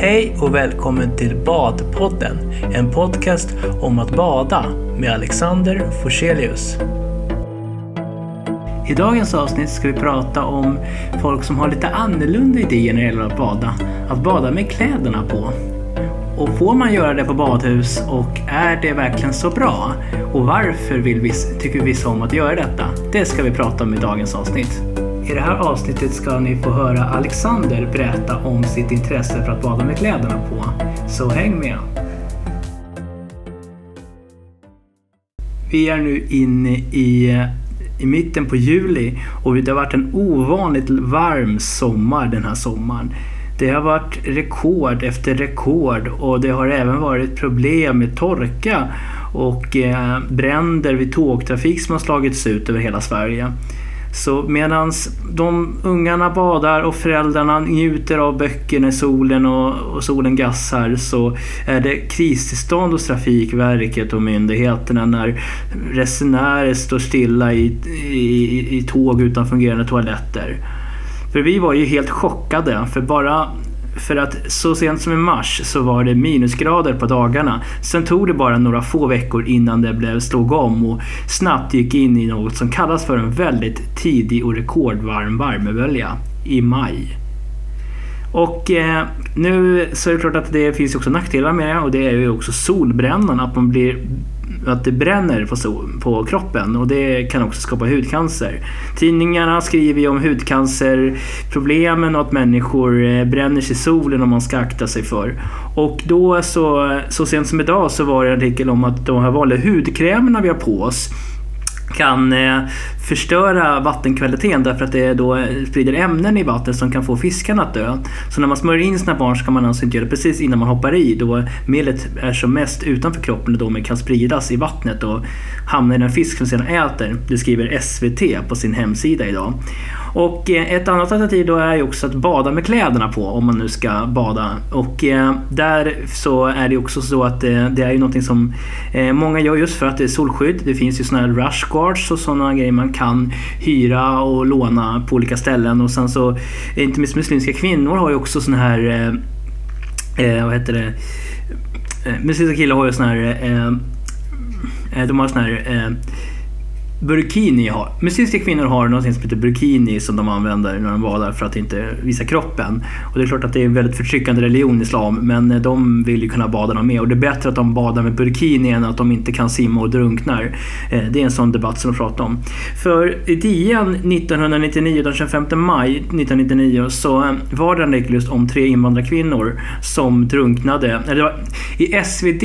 Hej och välkommen till Badpodden, en podcast om att bada med Alexander Forselius. I dagens avsnitt ska vi prata om folk som har lite annorlunda idéer när det gäller att bada. Att bada med kläderna på. Och får man göra det på badhus och är det verkligen så bra? Och varför tycker vissa om att göra detta? Det ska vi prata om i dagens avsnitt. I det här avsnittet ska ni få höra Alexander berätta om sitt intresse för att bada med kläderna på. Så häng med! Vi är nu inne i mitten på juli och det har varit en ovanligt varm sommar den här sommaren. Det har varit rekord efter rekord och det har även varit problem med torka och bränder vid tågtrafik som har slagits ut över hela Sverige. Så medan de ungarna badar och föräldrarna njuter av böckerna i solen och solen gassar, så är det kristillstånd hos Trafikverket och myndigheterna när resenärer står stilla i tåg utan fungerande toaletter. För vi var ju helt chockade, för att så sent som i mars så var det minusgrader på dagarna. Sen tog det bara några få veckor innan det slog om och snabbt gick in i något som kallas för en väldigt tidig och rekordvarm värmebölja i maj. Och nu så är det klart att det finns också nackdelar med det, och det är ju också solbrännan, att det bränner på kroppen, och det kan också skapa hudcancer. Tidningarna skriver ju om hudcancerproblemen och att människor bränner sig i solen om man ska akta sig för. Och då så sent som idag så var det en artikel om att de här vanliga hudkrämerna vi har på oss kan förstöra vattenkvaliteten, därför att det då sprider ämnen i vattnet som kan få fiskarna att dö. Så när man smörjer in sina barn ska man alltså inte göra det precis innan man hoppar i, då medlet är som mest utanför kroppen och då kan spridas i vattnet och hamna i den fisk som sedan äter. Det skriver SVT på sin hemsida idag. Och ett annat alternativ då är ju också att bada med kläderna på om man nu ska bada. Och där så är det också så att det är ju någonting som många gör just för att det är solskydd. Det finns ju såna här rush guards och sådana grejer man kan hyra och låna på olika ställen. Och sen så, inte minst muslimska kvinnor har ju också såna här, muslimska killar har ju såna här, de har såna här burkini. Muslimska kvinnor har något som heter burkini som de använder när de badar för att inte visa kroppen. Och det är klart att det är en väldigt förtryckande religion, islam, men de vill ju kunna bada med. Och det är bättre att de badar med burkini än att de inte kan simma och drunknar. Det är en sån debatt som de pratar om. För i DN 1999, den 25 maj 1999, så var det en artikel just om 3 invandrarkvinnor som drunknade. I SvD,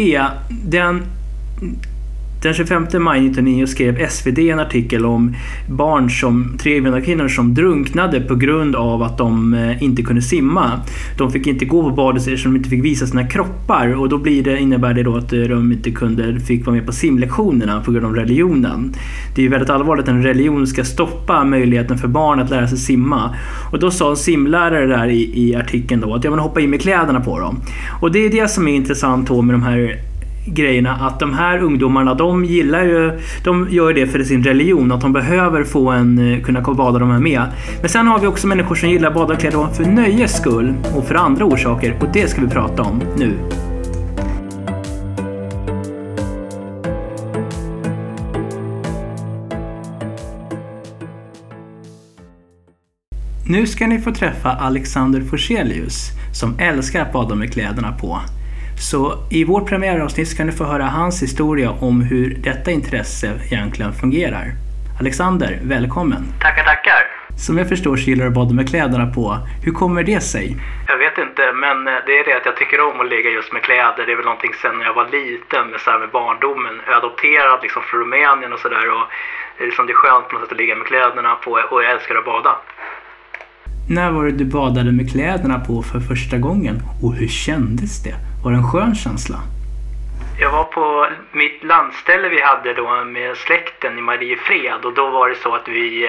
den 25 maj 1999 skrev SvD en artikel om 3 invandrarkvinnor som drunknade på grund av att de inte kunde simma. De fick inte gå på badet eftersom de inte fick visa sina kroppar, och då innebär det då att de inte fick vara med på simlektionerna på grund av religionen. Det är ju väldigt allvarligt att en religion ska stoppa möjligheten för barn att lära sig simma. Och då sa en simlärare där i artikeln då att jag vill hoppa in med kläderna på dem. Och det är det som är intressant då med de här grejerna, att de här ungdomarna, de gör det för sin religion, att de behöver kunna bada de här med. Men sen har vi också människor som gillar badkläder för nöjes skull och för andra orsaker, och det ska vi prata om nu. Nu ska ni få träffa Alexander Forselius som älskar att bada med kläderna på. Så i vårt premiäravsnitt ska ni få höra hans historia om hur detta intresse egentligen fungerar. Alexander, välkommen. Tackar. Som jag förstår så gillar du att bada med kläderna på. Hur kommer det sig? Jag vet inte, men det är det att jag tycker om att ligga just med kläder. Det är väl någonting sen när jag var liten med barndomen. Jag är adopterad liksom från Rumänien och sådär. Och det är skönt på något sätt att ligga med kläderna på, och jag älskar att bada. När var det du badade med kläderna på för första gången? Och hur kändes det? Var det en skön känsla? Jag var på mitt landställe vi hade då med släkt släkten i Mariefred, och då var det så att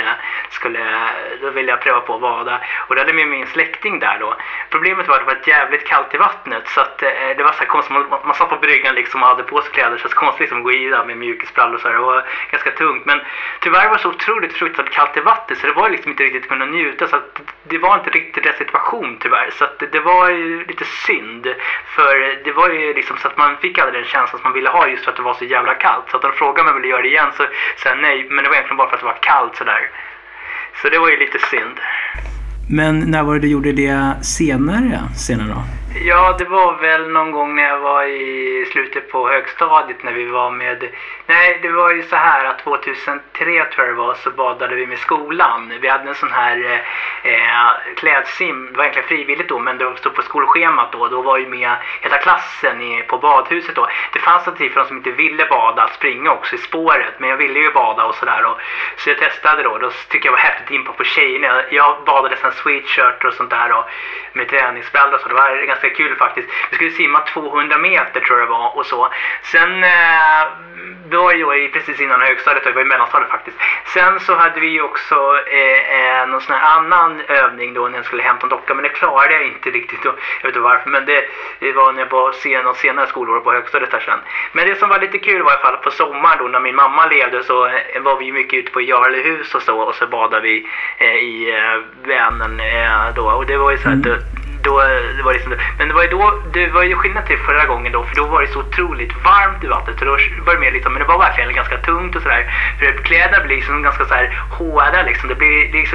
då ville jag pröva på att bada, och då hade med min släkting där då. Problemet var att det var jävligt kallt i vattnet, så att det var så här konstigt, man satt på bryggan liksom och hade på sig kläder, så det var konstigt liksom att gå i där med mjukisbrallor och så här. Det var ganska tungt, men tyvärr var det så otroligt fruktansvärt kallt i vattnet, så det var liksom inte riktigt kunna njuta, så att det var inte riktigt rätt situation tyvärr, så att det var ju lite synd, för det var ju liksom så att man fick aldrig den känslan som man ville ha, just för att det var så jävla kallt. Så att de frågade om jag ville göra det igen, så sa jag nej, men det var egentligen bara för att det var kallt sådär. Så det var ju lite synd. Men när var det du gjorde det senare då? Ja, det var väl någon gång när jag var i slutet på högstadiet, när vi var med... Nej, det var ju så här att 2003 tror jag det var, så badade vi med skolan. Vi hade en sån här klädsim, det var egentligen frivilligt då, men det stod på skolschemat då. Då var ju med hela klassen på badhuset då. Det fanns en tid för de som inte ville bada att springa också i spåret, men jag ville ju bada och sådär. Så jag testade då tycker jag var häftigt inpå på tjejerna. Jag badade sen sweatshirt och sånt där då, med träningsbrallor, så det var ganska kul faktiskt. Vi skulle simma 200 meter tror jag det var, och så. Sen då var jag precis innan högstadiet, och jag var i mellanstadiet faktiskt. Sen så hade vi ju också någon sån här annan övning då när jag skulle hämta en docka, men det klarade jag inte riktigt då. Jag vet inte varför, men det var när jag var något senare skolår på högstadiet där sen. Men det som var lite kul var i alla fall på sommaren då, när min mamma levde, så var vi mycket ute på Jarlehus och så badade vi i Vänern då, och det var ju så här det var liksom, men det var ju skillnad till förra gången då, för då var det så otroligt varmt i vattnet, så då var det mer liksom, men det var verkligen ganska tungt och sådär, för kläderna blir liksom ganska så här hårda liksom, det blir liksom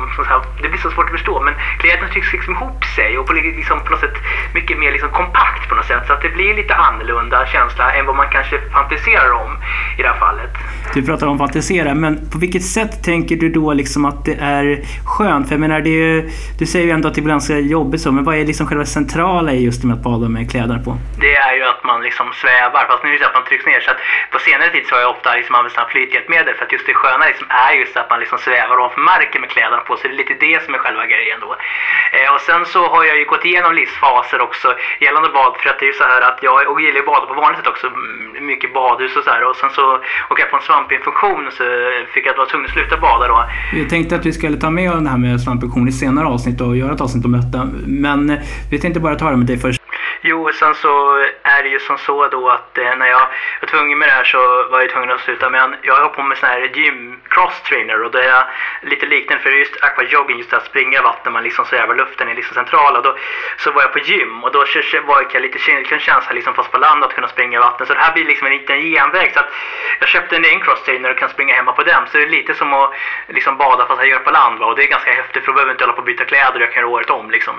det blir så svårt att förstå, men kläderna tycks liksom ihop sig och liksom på något sätt mycket mer liksom kompakt på något sätt, så att det blir lite annorlunda känsla än vad man kanske fantiserar om i det här fallet. Du pratar om fantisera, men på vilket sätt tänker du då liksom att det är skönt? För jag menar, du säger ju ändå att det ibland är jobbigt så, men vad är liksom själva centrala i just med att bada med kläder på? Det är ju att man liksom svävar, fast nu är det så att man trycks ner, så att på senare tid så har jag ofta liksom använt sådana flythjälpmedel, för att just det sköna liksom är just att man liksom svävar ovanför marken med kläderna på, så det är lite det som är själva grejen då. Och sen så har jag ju gått igenom livsfaser också gällande bad, för att det är ju så här att jag gillar ju bada på vanligt sätt också, mycket badhus och så här, och sen så åker jag på en svampinfektion, så fick jag vara tvungen att sluta bada då. Jag tänkte att vi skulle ta med det här med svampinfektion i senare avsnitt och göra ett avsnitt om detta, men vi tänkte bara ta det med dig först. Jo, sen så är det ju som så då att när jag var tvungen med det här, så var jag tvungen att sluta, men jag har på med sån här gym cross trainer, och det är lite liknande för just aquajogging, just att springa i vatten, man liksom svävar luften är liksom central, och då så var jag på gym, och då var jag lite känsla liksom fast på land att kunna springa i vatten, så det här blir liksom en liten genväg, så att jag köpte en cross trainer och kan springa hemma på den, så det är lite som att liksom bada fast jag gör på land, och det är ganska häftigt, för då behöver jag inte hålla på att byta kläder, jag kan göra året om liksom.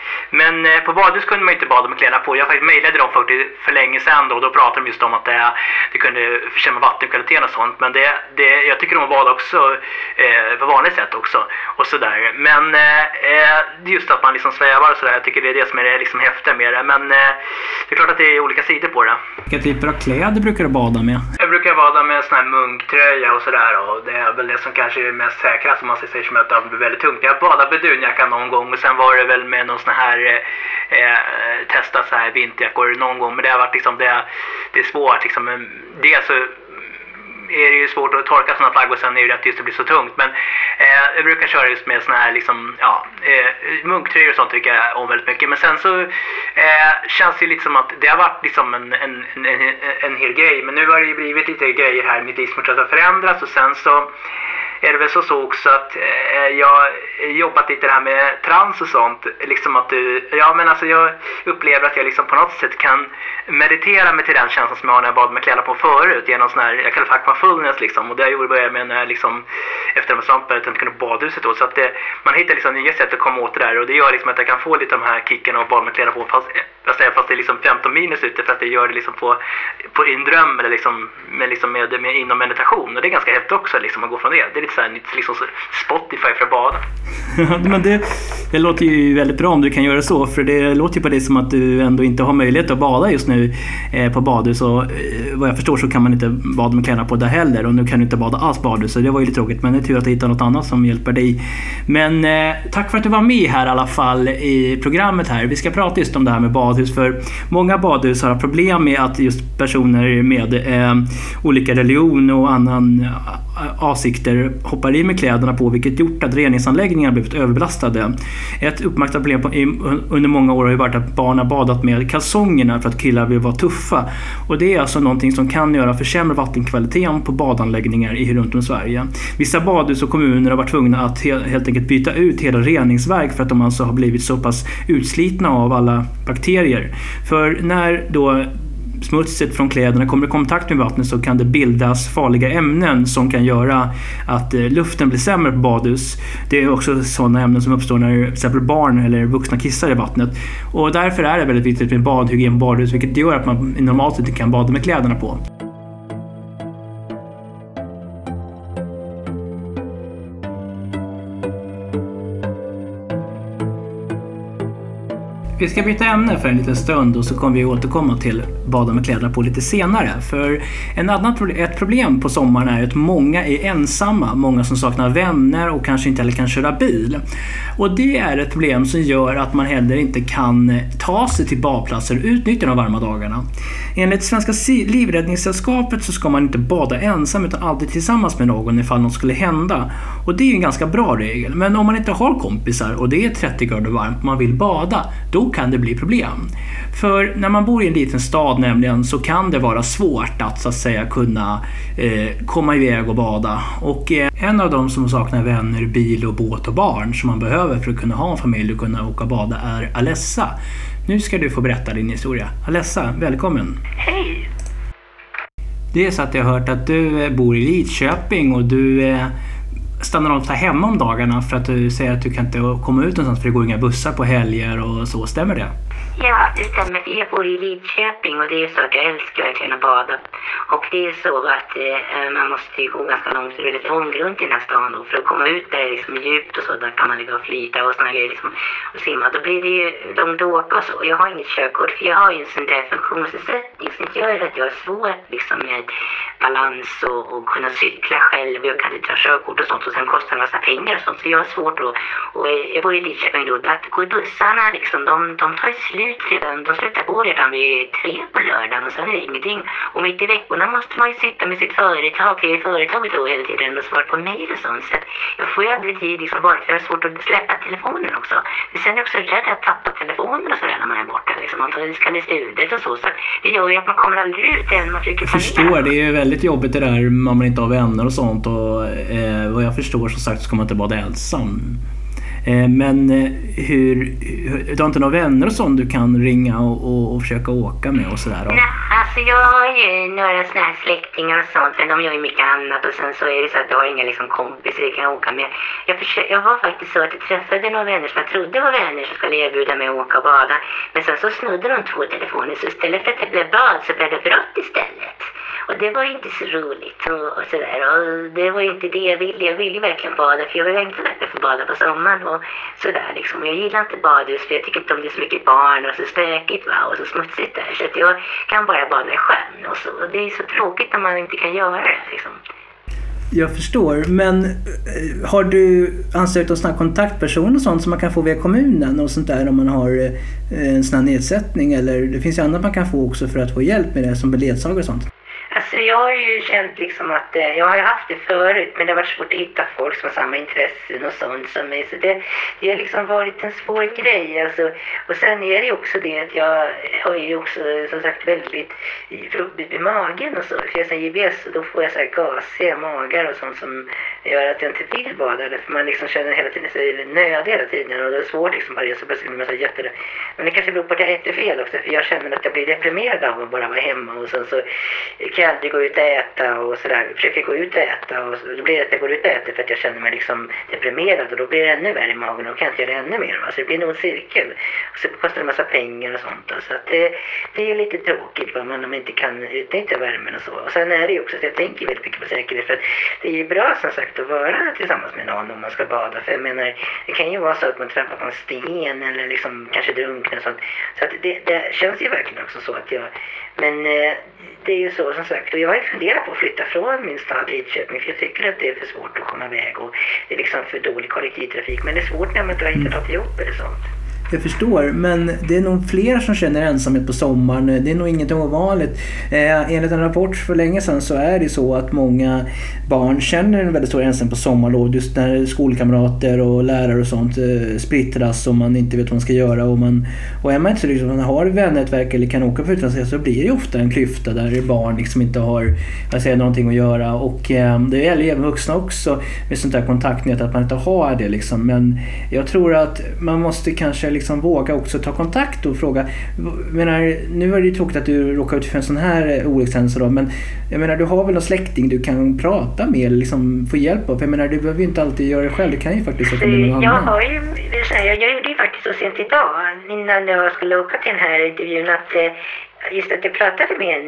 Men på badhus kunde man inte bada med kläderna på. Jag faktiskt mejlade dem för länge sedan då, och då pratade de just om att det kunde försämra vattenkvaliteten och sånt. Men jag tycker om att bada också på vanligt sätt också och sådär. Men just att man liksom svävar och sådär, jag tycker det är det som är liksom häftigt med det. Men det är klart att det är olika sidor på det. Vilka typer av kläder brukar du bada med? Jag brukar bada med sån här munktröja och sådär, och det är väl det som kanske är mest säkra, som man säger, som att det blir väldigt tungt. Jag badade med dunjacka någon gång, och sen var det väl med någon sån här testa så här vinterjackor någon gång, men det har varit liksom det är svårt liksom. Dels så är det ju svårt att torka sådana plagg, och sen är det rätt just att det blir så tungt, men jag brukar köra just med såna här liksom, munktröjor och sånt tycker jag om väldigt mycket. Men sen så känns det lite som att det har varit liksom en hel grej, men nu har det ju blivit lite grejer här, mitt liv som har förändrats, och sen så är det väl så också att jag har jobbat lite här med trans och sånt, liksom att jag upplever att jag liksom på något sätt kan meditera mig till den känslan som jag har när jag bad med kläder på förut, genom sån här, jag kallar det för aquafulness liksom, och det jag började med när jag liksom efter de svampen jag kunde badhuset då, så att man hittar liksom nya sätt att komma åt det där, och det gör liksom att jag kan få lite de här kicken och bad med kläder på fast det är liksom 15 minus ute, för att det gör det liksom på en dröm eller liksom med inom meditation, och det är ganska häftigt också liksom att gå från det. Det är lite så här nytt liksom Spotify för att bada. Men det låter ju väldigt bra om du kan göra så, för det låter ju på det som att du ändå inte har möjlighet att bada just nu på badhus, och vad jag förstår så kan man inte bada med kläderna på där heller, och nu kan du inte bada alls badhus, så det var ju lite tråkigt, men det är tur att du hittar något annat som hjälper dig. Men tack för att du var med här i alla fall i programmet här. Vi ska prata just om det här med badhus, för många badhus har problem med att just personer med olika religion och annan avsikter hoppar i med kläderna på, vilket gjort att reningsanläggningar blivit överbelastade. Ett uppmärksammat problem under många år har ju varit att barn har badat med kalsongerna för att killar vill vara tuffa, och det är alltså någonting som kan göra försämra vattenkvaliteten på badanläggningar runt om i Sverige. Vissa badhus och kommuner har varit tvungna att helt enkelt byta ut hela reningsverk för att de alltså har blivit så pass utslitna av alla bakterier. För när då smutset från kläderna kommer i kontakt med vattnet så kan det bildas farliga ämnen som kan göra att luften blir sämre på badhus. Det är också sådana ämnen som uppstår när till exempel barn eller vuxna kissar i vattnet. Och därför är det väldigt viktigt med badhygien på badhus, vilket gör att man normalt inte kan bada med kläderna på. Vi ska byta ämne för en liten stund och så kommer vi återkomma till bada med kläderna på lite senare. För ett problem på sommaren är att många är ensamma, många som saknar vänner och kanske inte heller kan köra bil. Och det är ett problem som gör att man heller inte kan ta sig till badplatser och utnyttja de varma dagarna. Enligt Svenska livräddningssällskapet så ska man inte bada ensam utan alltid tillsammans med någon ifall något skulle hända. Och det är ju en ganska bra regel. Men om man inte har kompisar och det är 30 grader varmt och man vill bada, då kan det bli problem. För när man bor i en liten stad nämligen så kan det vara svårt att så att säga kunna komma iväg och bada. Och en av dem som saknar vänner, bil och båt och barn som man behöver för att kunna ha en familj och kunna åka och bada är Alessa. Nu ska du få berätta din historia. Alessa, välkommen. Hej! Det är så att jag har hört att du bor i Lidköping och du stannar ofta hemma om dagarna för att du säger att du kan inte komma ut någonstans för det går inga bussar på helger och så. Stämmer det? Ja, det stämmer. Jag bor i Lidköping och det är så att jag älskar verkligen att bada. Och det är så att man måste ju gå ganska långt, så det är väldigt långt runt i den här stan då. För att komma ut där det är liksom djupt och så, där kan man ligga och flyta och såna grejer liksom, och simma. Då blir det ju långt att åka och så. Jag har inget körkort för jag har ju en sån där funktionsnedsättning som gör att jag har svårt liksom med balans och kunna cykla själv. Jag kan inte ta körkort och sånt, och sen kostar det en massa pengar och sånt. Så jag har svårt då. Och jag bor i Lidköping då, att gå i bussarna liksom, de tar slut redan. De slutar gå redan vid 3 på lördagen och sen är det ingenting. Och mitt i veckorna måste man ju sitta med sitt företag, det är företaget då hela tiden och svara på mejl och sånt. Så att jag får ju aldrig tid liksom, bara för jag har svårt att släppa telefonen också. Men sen är jag också rädd att tappa telefonen och sådär när man är borta liksom. Man ska lista ut och så. Så det gör ju att man kommer aldrig ut än man trycker på. Jag förstår, det är ju väldigt jobbigt det där om man inte har vänner och sånt, och vad jag förstår som sagt så ska man inte bada ensam. Men du har inte några vänner och sånt du kan ringa och försöka åka med och sådär? Nej, alltså jag har ju några såna här släktingar och sånt, men de gör ju mycket annat, och sen så är det så att jag har inga liksom kompisar jag kan åka med. Jag var faktiskt så att jag träffade några vänner som jag trodde var vänner som skulle erbjuda mig att åka och bada, men sen så snodde de 2 telefoner, så istället för att det blev bad så blev det brott istället. Och det var inte så roligt och sådär. Och det var inte det jag ville. Jag ville verkligen bada, för jag vill inte verkligen få bada på sommaren och sådär liksom. Jag gillar inte badhus för jag tycker inte om det är så mycket barn och så stökigt och så smutsigt där. Så att jag kan bara bada i sjön och så. Och det är så tråkigt när man inte kan göra det liksom. Jag förstår, men har du ansökt om sån här kontaktperson och sånt som man kan få via kommunen och sånt där om man har en sån här nedsättning, eller det finns ju annat man kan få också för att få hjälp med det som ledsagare och sånt? Alltså jag har ju känt liksom att jag har ju haft det förut, men det har varit svårt att hitta folk som har samma intressen och sånt som mig. Så det har liksom varit en svår grej. Alltså. Och sen är det ju också det att jag har ju också som sagt väldigt trubbigt i magen och så. För jag har IBS och då får jag så här gasiga magar och sånt som gör att jag inte vill bada. För man liksom känner hela tiden sig nödig hela tiden och det är svårt liksom bara så plötsligt blir man så jätte. Men det kanske beror på att jag äter fel också, för jag känner att jag blir deprimerad av att bara vara hemma och sen så kan jag aldrig gå ut och äta och sådär. Försöker gå ut och äta och då blir det att jag går ut och äter för att jag känner mig liksom deprimerad och då blir det ännu värre i magen och kan inte göra ännu mer. Va? Så det blir nog en cirkel. Och så kostar det en massa pengar och sånt. Så att det är lite tråkigt va? Man inte kan utnyttja värmen och så. Och sen är det ju också att jag tänker väldigt mycket på säkerhet för att det är ju bra som sagt att vara tillsammans med någon om man ska bada. För jag menar, det kan ju vara så att man trampar på en sten eller liksom kanske drunknar och sånt. Så att det känns ju verkligen också så att jag... Men det är ju så som sagt, och jag har ju funderat på att flytta från min stad Lidköping för jag tycker att det är för svårt att komma iväg och det är liksom för dålig kollektivtrafik. Men det är svårt när man inte har hittat något jobb eller sånt. Jag förstår, men det är nog fler som känner ensamhet på sommaren. Det är nog inget ovanligt. Enligt en rapport för länge sedan så är det så att många barn känner en väldigt stor ensamhet på sommarlov. Just när skolkamrater och lärare och sånt splittras och man inte vet vad man ska göra. Och är man inte så liksom, man har vännätverk eller kan åka på utlandsresa så blir det ofta en klyfta där barn liksom inte har någonting att göra. Och det gäller även vuxna också med sånt där kontaktnät att man inte har det liksom. Men jag tror att man måste kanske liksom våga också ta kontakt och fråga. Nu är det ju tråkigt att du råkar ut för en sån här olyckshändelse då, men jag menar, du har väl någon släkting du kan prata med eller liksom få hjälp av? För jag menar, du behöver ju inte alltid göra det själv, du kan ju faktiskt åka med någon annan. Jag gjorde ju faktiskt så sent idag innan jag skulle åka till den här intervjun att just att jag pratade med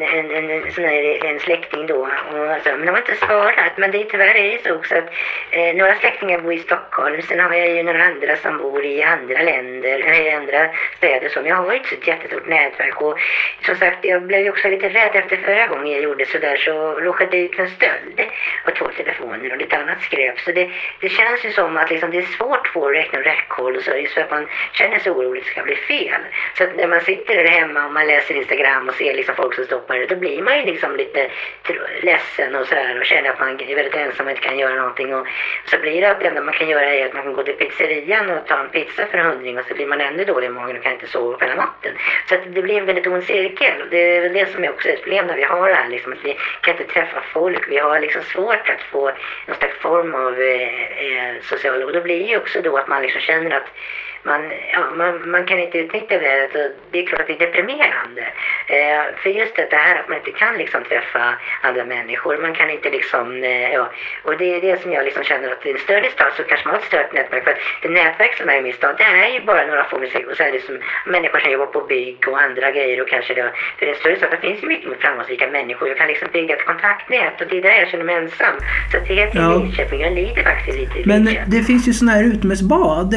en släkting då och alltså, men de har inte svarat, men det är tyvärr är det så också att några släktingar bor i Stockholm, sen har jag ju några andra som bor i andra länder, i andra städer som jag har inte så ett jättestort nätverk och som sagt jag blev ju också lite rädd efter förra gången jag gjorde sådär så råkade det ut en stöld och 2 telefoner och lite annat skräp så det känns ju som att liksom, det är svårt att få räkna räckhåll och så just för att man känner sig orolig att det ska bli fel så att när man sitter där hemma och man läser Instagram och ser liksom folk som stoppar det, då blir man ju liksom lite ledsen och så här och känner att man är väldigt ensam och inte kan göra någonting och så blir det att det enda man kan göra är att man kan gå till pizzerian och ta en pizza för 100 och så blir man ännu dålig i magen och kan inte sova på hela natten. Så att det blir en väldigt ond cirkel och det är väl det som är också ett problem när vi har det här liksom, att vi kan inte träffa folk, vi har liksom svårt att få någon slags form av social och då blir det ju också då att man liksom känner att man kan inte utnyttja det och det är klart att det är deprimerande. För just det här att man inte kan liksom träffa andra människor, man kan inte liksom, och det är det som jag liksom känner att i en större stad så kanske man har ett stört nätverk för att det nätverk som är i min stad det är ju bara några få musik och så är det som människor som jobbar på bygg och andra grejer och kanske det, för i en större stad det finns ju mycket mer framgångsrika människor, jag kan liksom bygga ett kontaktnät och det är där jag känner mig ensam så att det är till Lidköping, jag lider faktiskt lite i Men Lidköping. det finns ju såna här utomhusbad.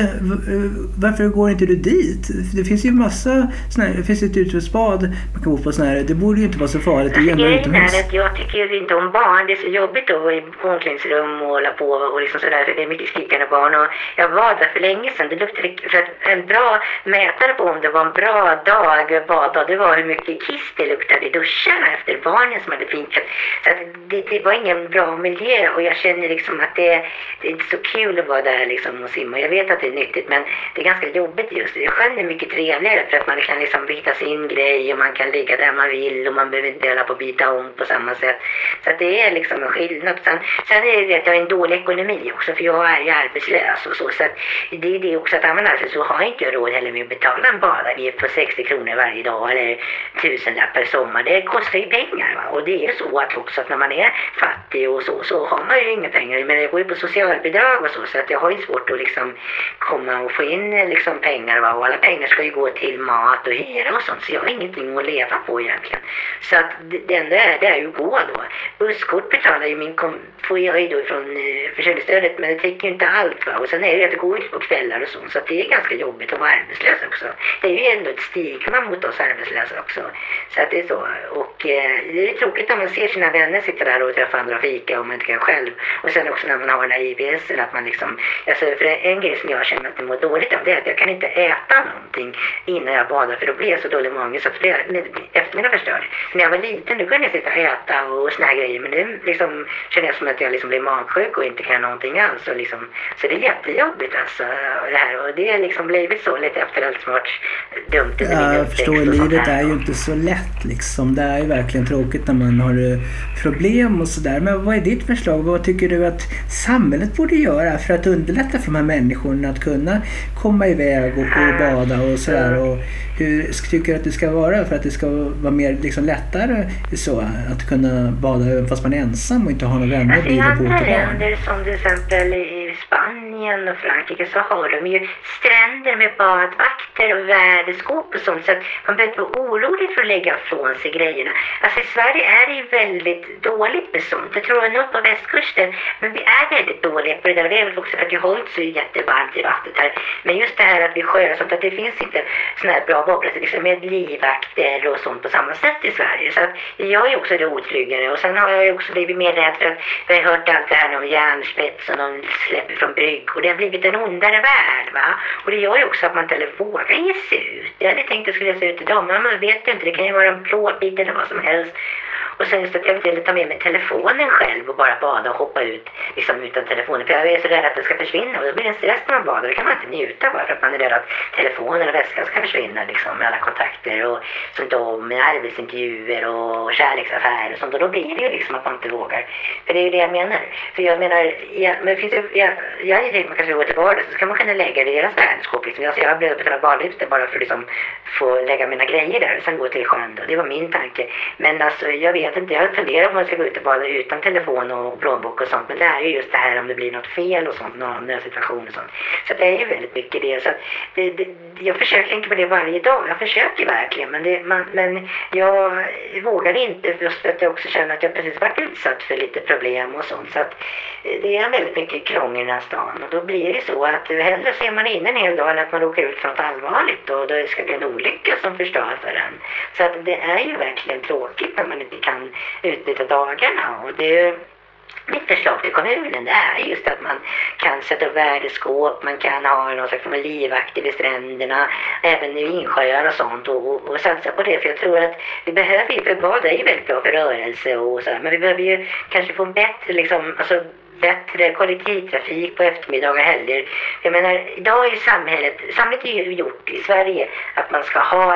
Varför går inte du dit? Det finns ju massa såna här, det finns ett utomhusbad man kan gå på såna här, det borde ju inte vara så farligt att gömma utomhus. Jag tycker inte om barn, det är så jobbigt då i omklädningsrum och hålla på och liksom sådär, för det är mycket skrikande barn och jag var där för länge sedan, det luktade, för att en bra mätare på om det var en bra dag bada, det var hur mycket kiss det luktade i duscharna efter barnen som hade pinkat, så att det var ingen bra miljö och jag känner liksom att det är inte så kul att vara där liksom och simma, jag vet att det är nyttigt men det är ganska jobbigt just det. Sjön är mycket trevligare för att man kan liksom byta sin grej och man kan ligga där man vill och man behöver inte dela på att byta om på samma sätt. Så att det är liksom en skillnad. Sen är det att jag har en dålig ekonomi också för jag är ju arbetslös och så. Så att det är det också att använda sig så har inte jag råd heller med att betala en badavgift på 60 kronor varje dag eller 1000 per sommar. Det kostar ju pengar va? Och det är så att också att när man är fattig och så har man ju inga pengar. Men jag går ju på socialbidrag och så att jag har ju svårt att liksom komma och få in liksom pengar va? Och alla pengar ska ju gå till mat och hyra och sånt så jag har ingenting att leva på egentligen. Så att det enda det är ju att gå då. Busskort betalar ju får jag ju då från försörjningsstödet men det täcker ju inte allt va? Och sen är det att det går ut på kvällar och sånt så att det är ganska jobbigt att vara arbetslös också. Det är ju ändå ett stigma mot oss arbetslösa också. Så att det är så. Och det är tråkigt när man ser sina vänner sitta där och träffa andra och fika och man inte kan själv. Och sen också när man har den här IBS eller att man liksom, alltså för en grej som jag känner att det mår dåligt av det är att jag kan inte äta någonting innan jag badar för då blir jag så dålig i magen så att eftermiddagen förstör. När jag var liten då kunde jag sitta och äta och såna här grejer men nu liksom känner jag som att jag liksom blir magsjuk och inte kan någonting alls och liksom, så det är jättejobbigt alltså det här och det är liksom blivit så lite efter allt som varit dumt. Jag förstår, livet är ju inte så lätt liksom, det är ju verkligen tråkigt när man har problem och sådär, men vad är ditt förslag? Vad tycker du att samhället borde göra för att underlätta för de här människorna att kunna komma komma iväg och bada och sådär? Och hur tycker du att det ska vara för att det ska vara mer liksom lättare så att kunna bada fast man är ensam och inte har några vänner, bil och båt och barn? I andra länder som till exempel i Spanien och Frankrike så har de ju stränder med badvakter och värdeskåp och sånt, så att man behöver vara orolig för att lägga ifrån sig grejerna. Alltså i Sverige är det ju väldigt dåligt med sånt. Jag tror nog på västkusten, men vi är väldigt dåliga på det där. Det är väl också för att vi har inte så jättevarmt i vattnet här. Men just det här att vi sjöar sånt, att det finns inte såna här bra badplatser liksom med livvakter och sånt på samma sätt i Sverige. Så att jag är också det otryggare. Och sen har jag också blivit mer rädd för att vi har hört allt det här om järnspets och de släpper från brygg. Och det har blivit en ondare värld, va? Och det gör ju också att man inte vågar ge sig ut. Jag hade tänkt att det skulle se ut idag, men man vet ju inte. Det kan ju vara en plåtbit eller vad som helst. Och sen just att jag ville ta med mig telefonen själv och bara bada och hoppa ut liksom utan telefonen. För jag är så rädd att det ska försvinna och då blir det en stress när man badar. Då kan man inte njuta bara för att man är rädd att telefonen och väskan ska försvinna liksom, med alla kontakter och sånt om med arbetsintervjuer och kärleksaffärer och sånt. Och då blir det ju liksom att man inte vågar. För det är ju det jag menar. För jag menar, men det finns ju, jag är ju tänkt att man kanske går till badet så ska man kunna lägga det i deras värdeskåp liksom. Jag har blivit betala badlyfter bara för att liksom få lägga mina grejer där och sen gå till sjön då. Det var min tanke. Men alltså jag vet inte, jag funderar på om man ska gå ut och bada utan telefon och plånbok och sånt, men det är ju just det här om det blir något fel och sånt, någon situation och sånt. Så det är ju väldigt mycket det. Så att jag försöker tänka på det varje dag, jag försöker verkligen, men jag vågar inte just för att jag också känner att jag precis varit utsatt för lite problem och sånt. Så att det är väldigt mycket krångel i den här stan och då blir det så att hellre ser man in en hel dag än att man råkar ut för något allvarligt och det ska bli en olycka som förstör för en. Så att det är ju verkligen tråkigt när man inte kan utbyta dagarna och det är mitt förslag till kommunen, det är just att man kan sätta upp värdeskåp, man kan ha någon slags livvakter vid stränderna, även i insjöar och sånt och satsa på det. För jag tror att vi behöver ju, för bad är ju väldigt bra för rörelse och så här, men vi behöver ju kanske få bättre liksom, alltså bättre kollektivtrafik på eftermiddagar och helger. Jag menar, idag är samhället är ju gjort i Sverige att man ska ha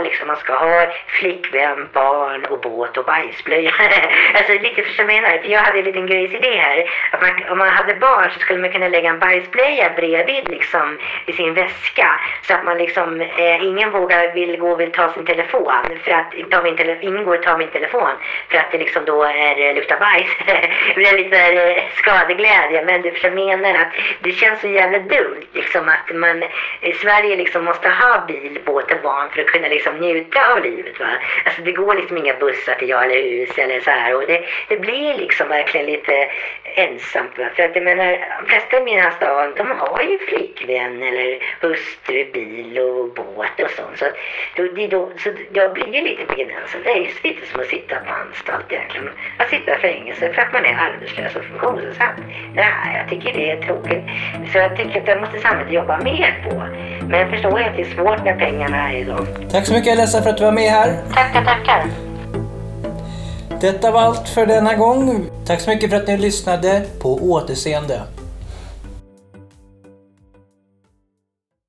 flickvän, barn och båt och bajsblöja. Alltså lite för som jag menar, för jag hade en liten idé här, att om man hade barn så skulle man kunna lägga en bajsblöja bredvid liksom i sin väska så att man liksom, ingen vill ta sin telefon för att ingen går och tar min telefon för att det liksom då luktar bajs. Det blir lite skadeglädje. Men du menar att det känns så jävla dumt liksom, att man i Sverige liksom måste ha bil, båt och barn för att kunna liksom njuta av livet, va? Alltså det går liksom inga bussar till Jarlehus eller så här och det blir liksom verkligen lite ensamt, va? För att jag menar, de flesta i min här stan, de har ju flickvän eller hustru, bil och båt och sånt, så så jag blir ju lite begränsad. Det är ju lite som att sitta på anstalt egentligen, att sitta i fängelse för att man är arbetslös och funktionsnedsatt. Nej, jag tycker det är tråkigt. Så jag tycker att det måste samhället jobba mer på. Men jag förstår att det är svårt med pengarna idag. Tack så mycket Alessa för att du var med här. Tackar. Detta var allt för denna gång. Tack så mycket för att ni lyssnade. På återseende.